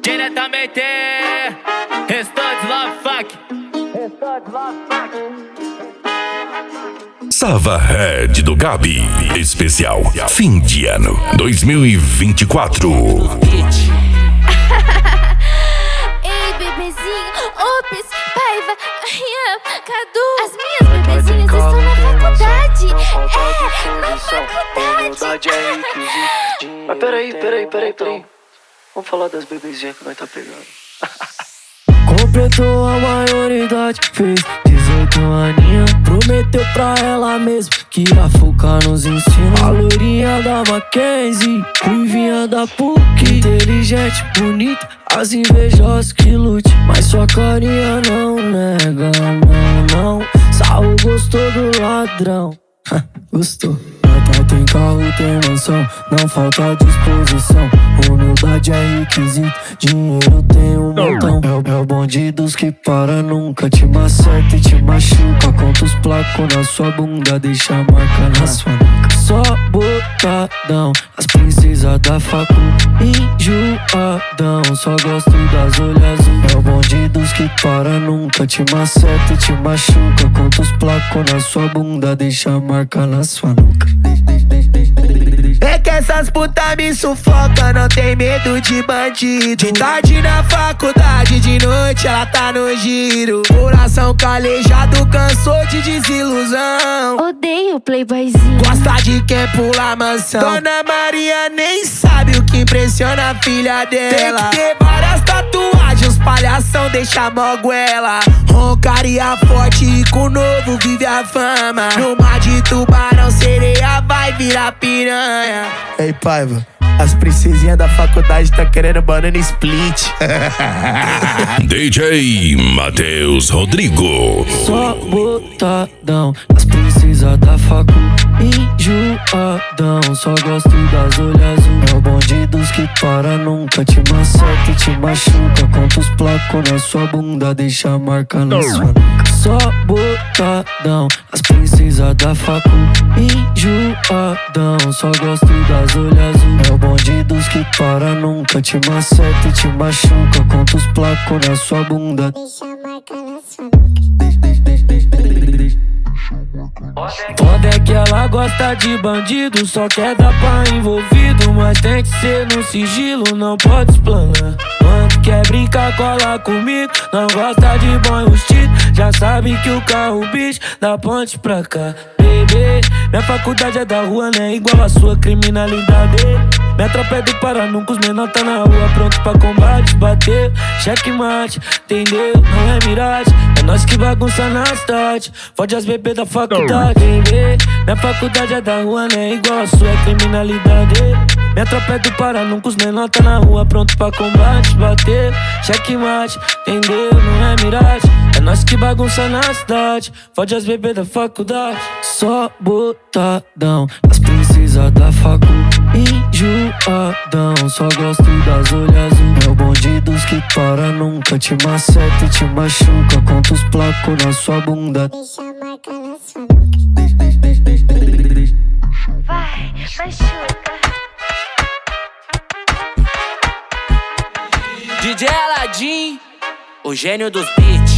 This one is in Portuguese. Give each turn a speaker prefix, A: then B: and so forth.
A: Diretamente Restante Love Funk.
B: Sava Red do Gabi. Especial fim de ano 2024.
C: Ei, bebezinho, Ops, Paiva, Rian, Cadu. As minhas bebezinhas estão na faculdade. Na faculdade.
D: Mas peraí. Vamos falar das bebezinhas que nós tá pegando. Completou a maioridade, fez 18 aninhos. Prometeu pra ela mesmo que ia focar nos ensinos. A loirinha da Mackenzie, ruivinha da PUC, inteligente, bonita, as invejosas que lute. Mas sua carinha não nega, não. Saul gostou do ladrão. Gostou. Tem carro, tem mansão, não falta disposição. Humildade é requisito, dinheiro tem um montão. É o bonde dos que para, nunca te maceta e te machuca. Conta os placos na sua bunda, deixa a marca na sua nuca. Só botadão, as princesas da facu, enjoadão, só gosto das olhas azul. É o bonde dos que para, nunca te maceta e te machuca. Conta os placos na sua bunda, deixa a marca na sua nuca. É que essas putas me sufoca, não tem medo de bandido. De tarde na faculdade, de noite ela tá no giro. Coração calejado, cansou de desilusão.
C: Odeio playboyzinho.
D: Gosta de quem pula mansão. Dona Maria nem sabe o que impressiona a filha dela. Tem que ter várias tatuagens, palhação deixa moguela. Roncaria forte e com novo vive a fama. No mar de tubarão, sereia vai virar piranha. Ei, Paiva, as princesinhas da faculdade tá querendo banana split.
B: DJ Matheus Rodrigo.
D: Só botadão, as princesas da facu, enjoadão, só gosto das olhas azul. É o bonde dos que para, nunca te maceta e te machuca. Conta os placos na sua bunda, deixa a marca na sua nuca. Só botadão, as princesas da facu, enjoadão, só gosto das olhas azul. É o bonde dos que para, nunca te maceta e te machuca. Conta os placos na sua bunda,
C: Deixa a marca na sua nuca.
D: Foda é que ela gosta de bandido, só quer dar pra envolvido. Mas tem que ser no sigilo, não pode explanar. Quando quer brincar, cola comigo, não gosta de bom enrustido. Já sabe que o carro bicho da ponte pra cá. Bebê, minha faculdade é da rua, né? Igual a sua criminalidade. Minha tropa é do Pará, nunca os menor tá na rua, pronto pra combate. Bateu, checkmate, entendeu? Não é miragem, é nós que bagunça na cidade. Fode as bebês da faculdade. Bebê, minha faculdade é da rua, né? Igual a sua criminalidade. Minha tropa é do Pará, nunca os menor tá na rua, pronto pra combate. Bateu, checkmate, entendeu? Não é miragem, é nós que bagunça na cidade. Fode as bebês da faculdade. Só botadão, as princesas da facu, enjoadão, só gosto das olhas azul. É o bonde dos que para, nunca te maceta e te machuca. Conta os placos na sua bunda,
C: Deixa a marca na sua nuca. Vai, machuca.
A: DJ Aladim, o gênio dos beats.